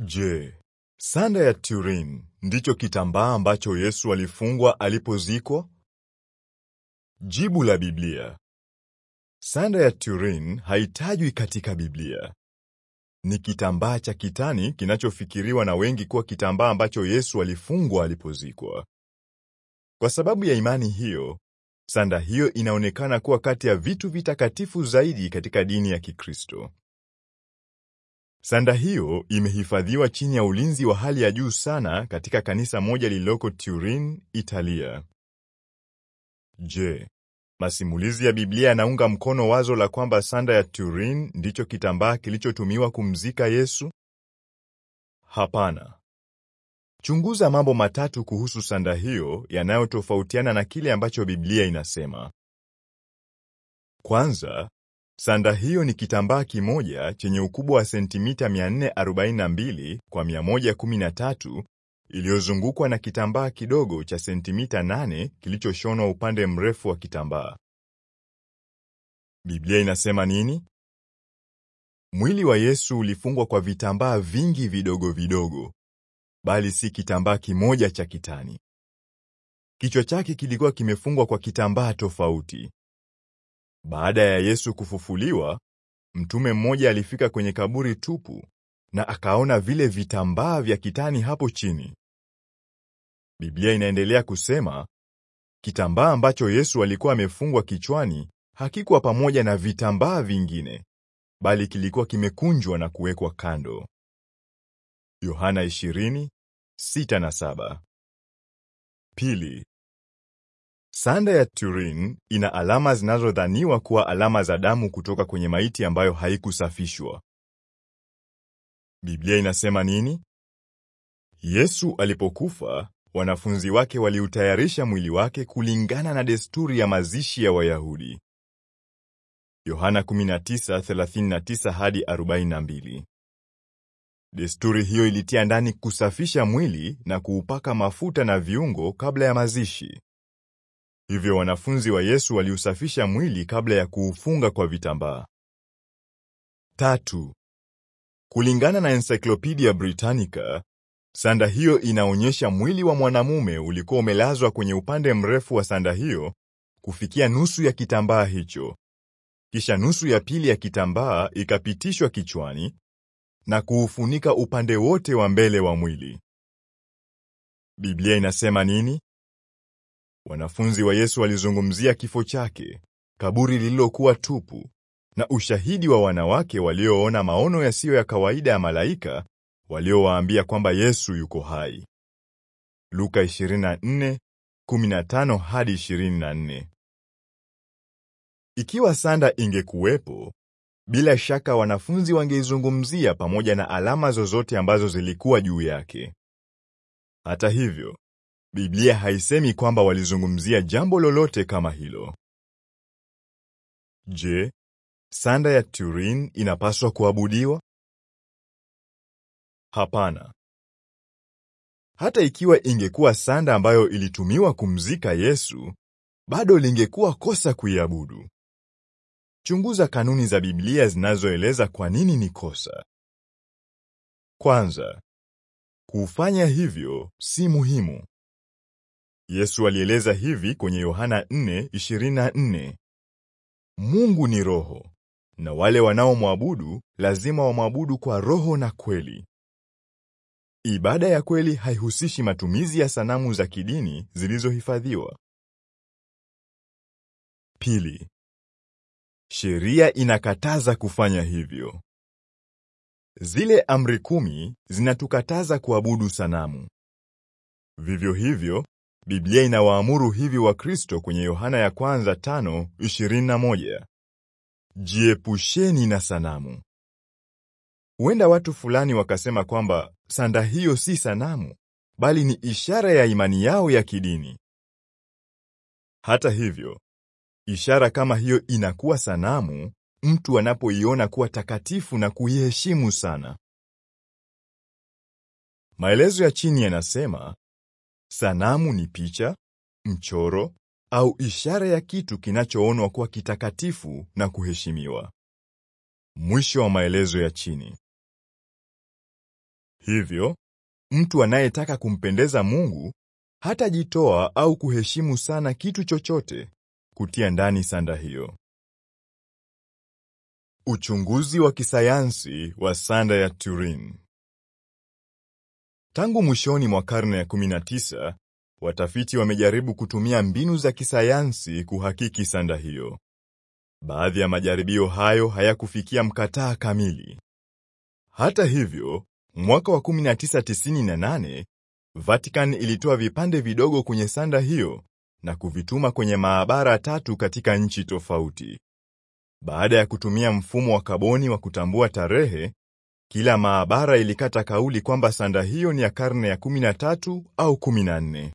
Je, sanda ya Turin ndicho kitambaa ambacho Yesu alifungwa alipozikwa? Jibu la Biblia. Sanda ya Turin haitajwi katika Biblia. Ni kitambaa cha kitani kinachofikiriwa na wengi kuwa kitambaa ambacho Yesu alifungwa alipozikwa. Kwa sababu ya imani hiyo, sanda hiyo inaonekana kuwa kati ya vitu vitakatifu zaidi katika dini ya Kikristo. Sanda hiyo imehifadhiwa chini ya ulinzi wa hali ya juu sana katika kanisa moja lililoko Turin, Italia. Je, masimulizi ya Biblia yanaunga mkono wazo la kwamba sanda ya Turin ndicho kitambaa kilichotumiwa kumzika Yesu? Hapana. Chunguza mambo matatu kuhusu sanda hiyo yanayotofautiana na kile ambacho Biblia inasema. Kwanza, sanda hiyo ni kitambaa kimoja chenye ukubwa wa sentimita 442 kwa 113 iliyozungukwa na kitambaa kidogo cha sentimita 8 kilichoshonwa upande mrefu wa kitambaa. Biblia inasema nini? Mwili wa Yesu ulifungwa kwa vitambaa vingi vidogo vidogo, bali si kitambaa kimoja cha kitani. Kichwa chake kilikuwa kimefungwa kwa kitambaa tofauti. Baada ya Yesu kufufuliwa, mtume mmoja alifika kwenye kaburi tupu na akaona vile vitambaa vya kitani hapo chini. Biblia inaendelea kusema, kitambaa ambacho Yesu alikuwa amefungwa kichwani hakikuwa pamoja na vitambaa vingine, bali kilikuwa kimekunjwa na kuwekwa kando. Yohana 20:6-7. Pili, sanda ya Turin ina alama zinazodhaniwa kuwa alama za damu kutoka kwenye maiti ambayo haikusafishwa. Biblia inasema nini? Yesu alipokufa, wanafunzi wake waliutayarisha mwili wake kulingana na desturi ya mazishi ya Wayahudi. Yohana 19:39-42. Desturi hiyo ilitia ndani kusafisha mwili na kuupaka mafuta na viungo kabla ya mazishi. Hivyo wanafunzi wa Yesu waliusafisha mwili kabla ya kuufunga kwa vitambaa. Tatu, kulingana na Encyclopedia Britannica, sanda hiyo inaonyesha mwili wa mwanamume ulikuwa umelazwa kwenye upande mrefu wa sanda hiyo kufikia nusu ya kitambaa hicho. Kisha nusu ya pili ya kitambaa ikapitishwa kichwani na kuufunika upande wote wa mbele wa mwili. Biblia inasema nini? Wanafunzi wa Yesu walizungumzia kifo chake, kaburi lililokuwa tupu, na ushahidi wa wanawake walioona maono yasiyo ya kawaida ya malaika waliowaambia kwamba Yesu yuko hai. Luka 24:15-24. Ikiwa sanda ingekuwepo, bila shaka wanafunzi wangeizungumzia pamoja na alama zozote ambazo zilikuwa juu yake. Hata hivyo, Biblia haisemi kwamba walizungumzia jambo lolote kama hilo. Je, sanda ya Turin inapaswa kuabudiwa? Hapana. Hata ikiwa ingekuwa sanda ambayo ilitumiwa kumzika Yesu, bado lingekuwa kosa kuiabudu. Chunguza kanuni za Biblia zinazoeleza kwa nini ni kosa. Kwanza, kufanya hivyo si muhimu. Yesu alieleza hivi kwenye Yohana 4:24. Mungu ni roho, na wale wanaomwabudu lazima wamwabudu kwa roho na kweli. Ibada ya kweli haihusishi matumizi ya sanamu za kidini zilizohifadhiwa. Pili, sheria inakataza kufanya hivyo. Zile amri 10 zinatukataza kuabudu sanamu. Vivyo hivyo, Biblia inawaamuru hivi Wakristo kwenye Yohana ya kwanza 5:21. Jiepusheni na sanamu. Huenda watu fulani wakasema kwamba sanda hiyo si sanamu, bali ni ishara ya imani yao ya kidini. Hata hivyo, ishara kama hiyo inakuwa sanamu mtu anapoiona kuwa takatifu na kuiheshimu sana. Maelezo ya chini yanasema, sanamu ni picha, mchoro au ishara ya kitu kinachoonwa kuwa kitakatifu na kuheshimiwa. Mwisho wa maelezo ya chini. Hivyo, mtu anayetaka kumpendeza Mungu hatajitoa au kuheshimu sana kitu chochote kutia ndani sanda hiyo. Uchunguzi wa kisayansi wa sanda ya Turin. Tangu mwishoni mwa karne ya 19, watafiti wamejaribu kutumia mbinu za kisayansi kuhakiki sanda hiyo. Baadhi ya majaribio hayo hayakufikia mkataa kamili. Hata hivyo, mwaka wa 1998, Vatican ilitoa vipande vidogo kwenye sanda hiyo na kuvituma kwenye maabara 3 katika nchi tofauti. Baada ya kutumia mfumo wa kaboni wa kutambua tarehe, kila maabara ilikata kauli kwamba sanda hiyo ni ya karne ya 13 au 14.